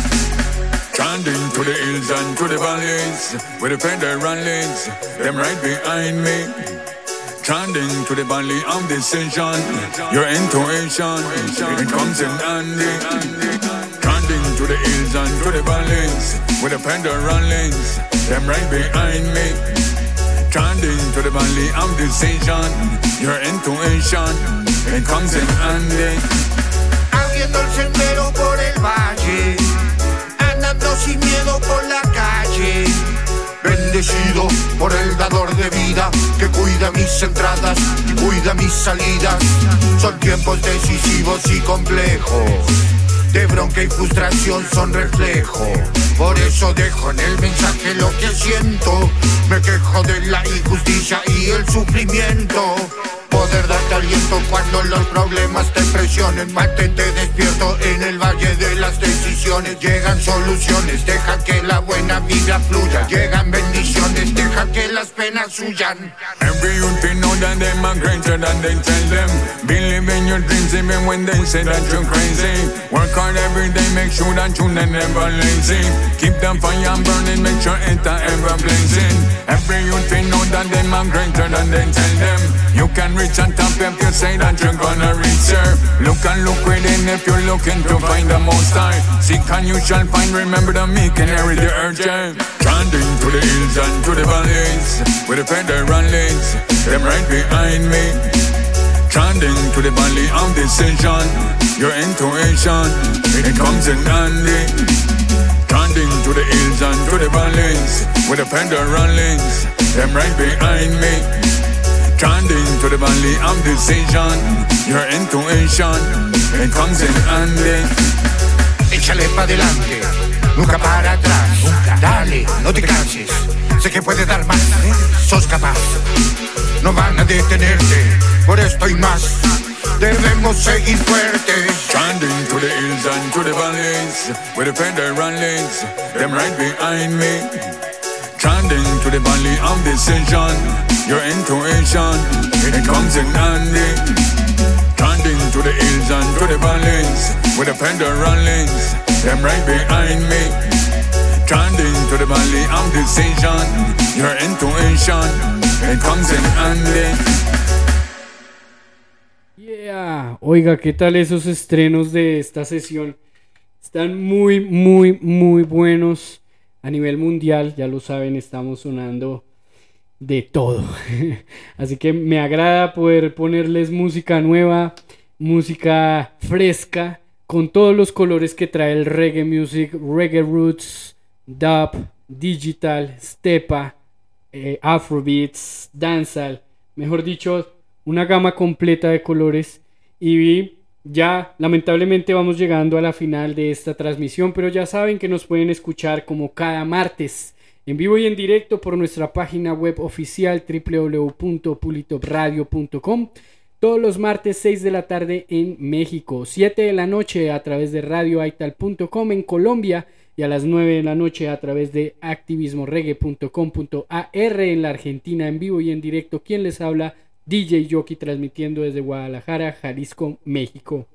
Trending to the hills and to the valleys, with the federal legs, them right behind me. Trending to the valley of decision, your intuition, it comes in handy. Trending to the hills and to the valleys, with the federal legs, them right behind me. Trending to the valley of decision, your intuition, it comes in handy. Abriendo el sendero por el valle, andando sin miedo por la calle, bendecido por el dador de vida que cuida mis entradas y cuida mis salidas. Son tiempos decisivos y complejos, de bronca y frustración son reflejo. Por eso dejo en el mensaje lo que siento, me quejo de la injusticia y el sufrimiento. Poder darte aliento cuando los problemas te presionen. Mantente despierto en el valle de las decisiones. Llegan soluciones, deja que la buena vida fluya. Llegan bendiciones, deja que las penas huyan. Every youth they know that them are greater than they tell them. Believe in your dreams even when they say that you're crazy. Work hard every day, make sure that you're never lazy. Keep the fire burning, make sure it's ever blazing. Every youth they know that them are greater than they tell them. You can reach on top if you say that you're gonna reach her. Look and look within if you're looking to find the most high. Seek and you shall find, remember the meek and carry the urge. Trending to the hills and to the valleys, with the federal legs, them right behind me. Trending to the valley of decision, your intuition, it comes in handy. Trending to the hills and to the valleys, with the federal legs, them right behind me. Trending to the valley of decision, your intuition, it comes in handy. Échale pa' adelante, nunca para atrás. Nunca. Dale, no te canses, sé que puedes dar más, ¿eh? Sos capaz. No van a detenerte, por esto y más, debemos seguir fuertes. Trending to the hills and to the valleys, with the federal legs, them right behind me. Trending to the valley of decision, your intuition, it comes in handy. Trending to the hills and to the valleys, with the federal legs, them right behind me. Trending to the valley of decision, your intuition, it comes in handy. Yeah, oiga, ¿qué tal esos estrenos de esta sesión? Están muy, muy, muy buenos. A nivel mundial, ya lo saben, estamos sonando de todo. Así que me agrada poder ponerles música nueva, música fresca, con todos los colores que trae el reggae music, reggae roots, dub, digital, stepa, eh, afrobeats, dancehall, mejor dicho, una gama completa de colores. Y ya lamentablemente vamos llegando a la final de esta transmisión, pero ya saben que nos pueden escuchar como cada martes en vivo y en directo por nuestra página web oficial doble u doble u doble u punto pulitop radio punto com. todos los martes seis de la tarde en México, siete de la noche a través de radio aital punto com en Colombia y a las nueve de la noche a través de activismo reggae punto com punto a r en la Argentina, en vivo y en directo. Quien les habla, D J Jockey, transmitiendo desde Guadalajara, Jalisco, México.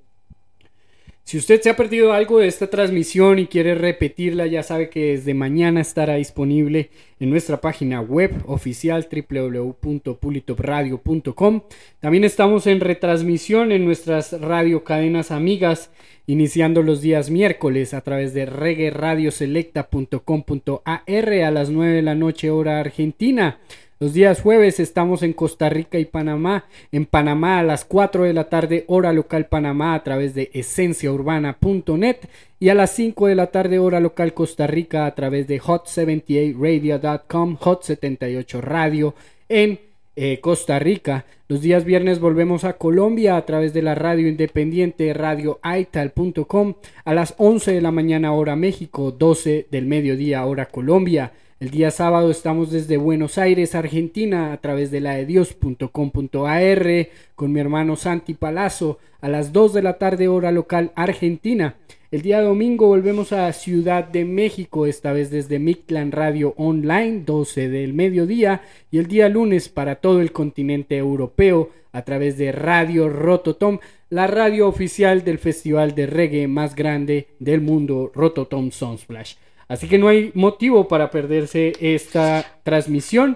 Si usted se ha perdido algo de esta transmisión y quiere repetirla, ya sabe que desde mañana estará disponible en nuestra página web oficial doble u doble u doble u punto pulitop radio punto com. También estamos en retransmisión en nuestras radiocadenas amigas, iniciando los días miércoles a través de reggae radio selecta punto com punto a r a las nueve de la noche hora argentina. Los días jueves estamos en Costa Rica y Panamá. En Panamá a las cuatro de la tarde hora local Panamá a través de esencia urbana punto net y a las cinco de la tarde hora local Costa Rica a través de hot setenta y ocho radio punto com, hot setenta y ocho radio en eh, Costa Rica. Los días viernes volvemos a Colombia a través de la radio independiente radio aital punto com a las once de la mañana hora México, doce del mediodía hora Colombia. El día sábado estamos desde Buenos Aires, Argentina, a través de la de dios punto com punto a r con mi hermano Santi Palazzo a las dos de la tarde hora local Argentina. El día domingo volvemos a Ciudad de México, esta vez desde Mictlán Radio Online, doce del mediodía, y el día lunes para todo el continente europeo a través de Radio Rototom, la radio oficial del festival de reggae más grande del mundo, Rototom Sunsplash. Así que no hay motivo para perderse esta transmisión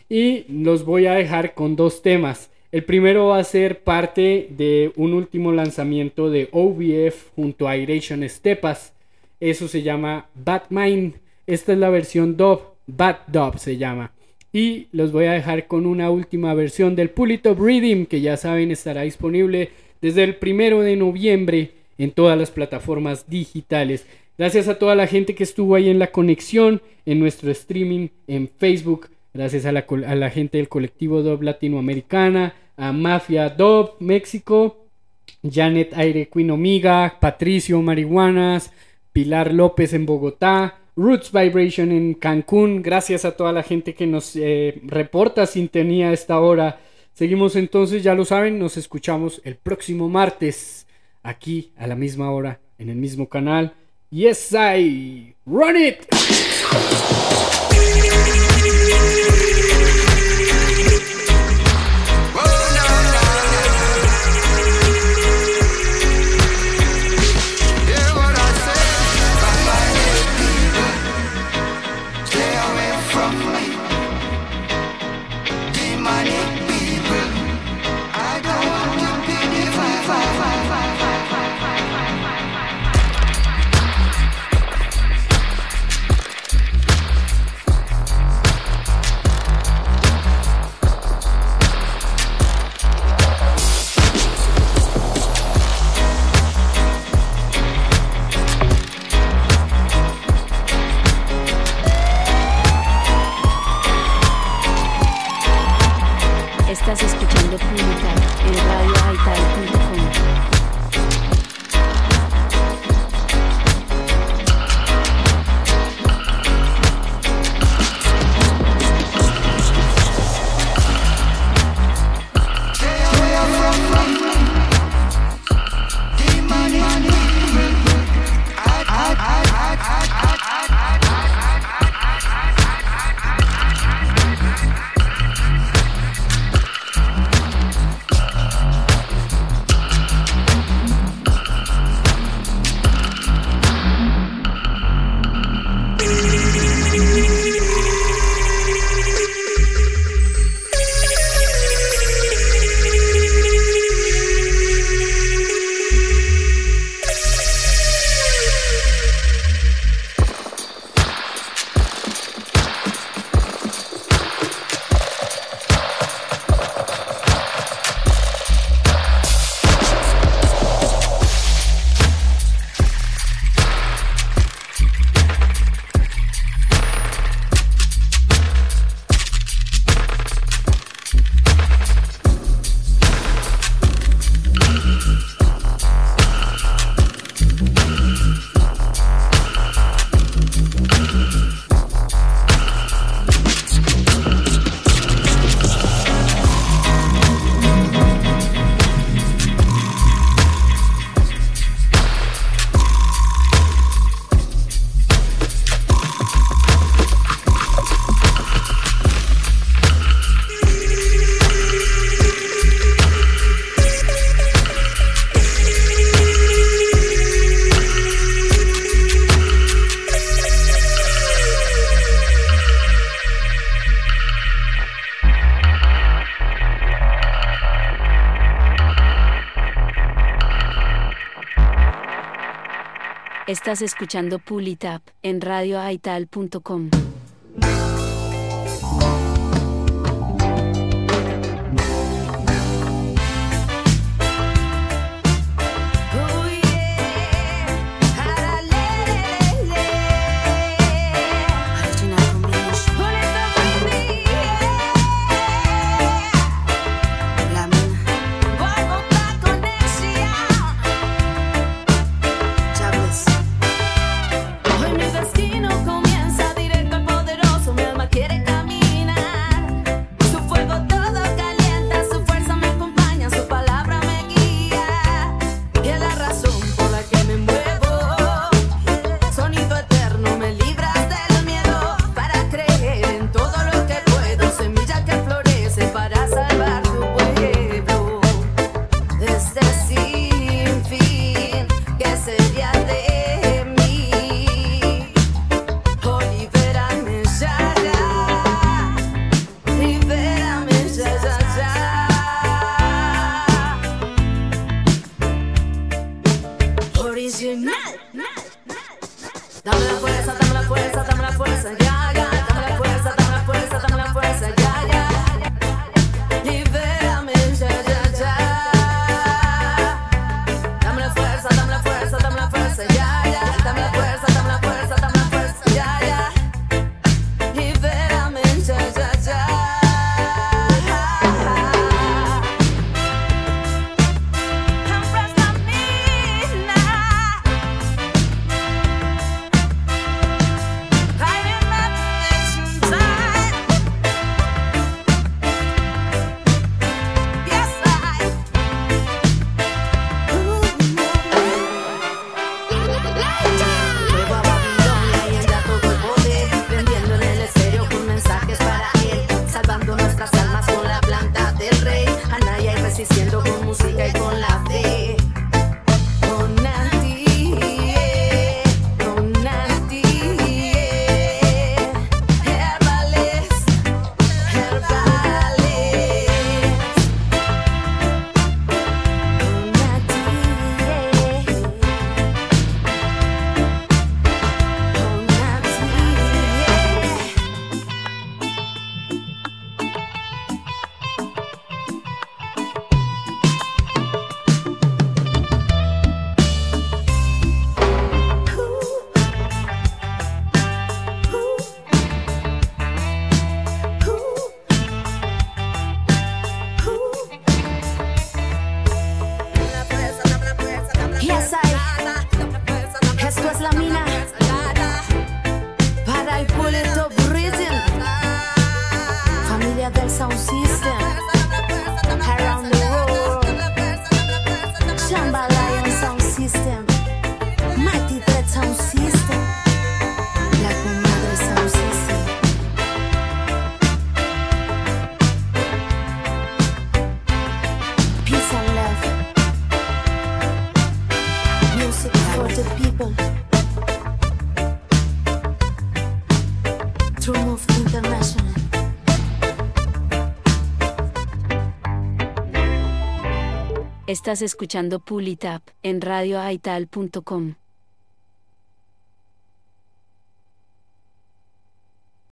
y los voy a dejar con dos temas. El primero va a ser parte de un último lanzamiento de O V F junto a Iration Stepas. Eso se llama Batmind. Esta es la versión dub, Bat Dub se llama. Y los voy a dejar con una última versión del Pulitop Rhythm, que ya saben estará disponible desde el primero de noviembre en todas las plataformas digitales. Gracias a toda la gente que estuvo ahí en la conexión, en nuestro streaming en Facebook. Gracias a la, a la gente del colectivo Dub Latinoamericana, a Mafia Dub México, Janet Aire Queen Omiga, Patricio Marihuanas, Pilar López en Bogotá, Roots Vibration en Cancún. Gracias a toda la gente que nos eh, reporta sintonía a esta hora. Seguimos entonces, ya lo saben, nos escuchamos el próximo martes, aquí a la misma hora, en el mismo canal. Yes, I run it. Estás escuchando Pulitap en radio aital punto com. Hoy mi destino comienza directo al poderoso, mi alma quiere caminar. Su fuego todo calienta, su fuerza me acompaña, su palabra me guía. Y es la razón por la que me muevo. Sonido eterno, me libras del miedo para creer en todo lo que puedo. Semilla que florece para salvar tu pueblo. Desde sin fin, ¿qué sería de dame la fuerza, dame la fuerza, dame la fuerza, ya, ya. Dame la fuerza, dame la fuerza, dame la fuerza, ya, ya. Libérame, ya, ya, ya. Dame la fuerza, dame la fuerza, dame la fuerza, ya, ya. Dame la fuerza, dame la fuerza, dame la fuerza, ya, ya. Libérame, ya, ya, ya. Resistiendo con música y con la fe. Con Nati, con Nati. Herbales, herbales. Con Nati, con Nati. Yes, I. Esto es la mina para el Pulitop Rhythm, familia del Sound System, around the world. Jambalaya Sound System, Mighty Dead Sound System, la comadre Sound System. Peace and love. Music for the people. True Move International. Estás escuchando Pulitap en radio aital punto com.